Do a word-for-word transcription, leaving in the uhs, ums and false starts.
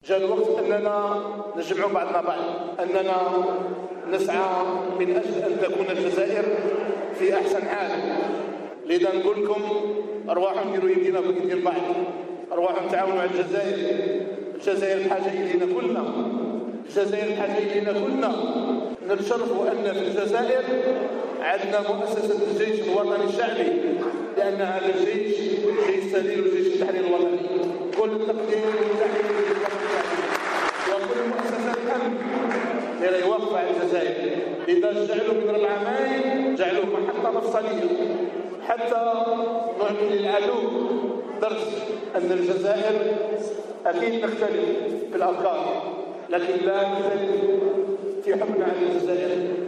جاء الوقت أننا نجمع بعضنا بعض، أننا نسعى من أجل أن تكون الجزائر في أحسن حال. لذا نقول لكم أرواحوا نديروا يدينا في يدين بعض، أرواحوا نتعاونوا على الجزائر. الجزائر بحاجة إلينا كلنا، الجزائر بحاجة إلينا كلنا. نتشرفوا أن في الجزائر عندنا مؤسسة الجيش الوطني الشعبي، لأن هذا الجيش جيش سليل وجيش التحرير الوطني. كل التقدير والتحرير وكل مؤسسات الأمن اللي يوقف على الجزائر. إذا جعلوا من ربع ماي جعلوه محطة مفصلية حتى نعطي للعدو درس أن الجزائر أكيد نختلف في الأفكار، لكن لا نختلف في حبنا على الجزائر.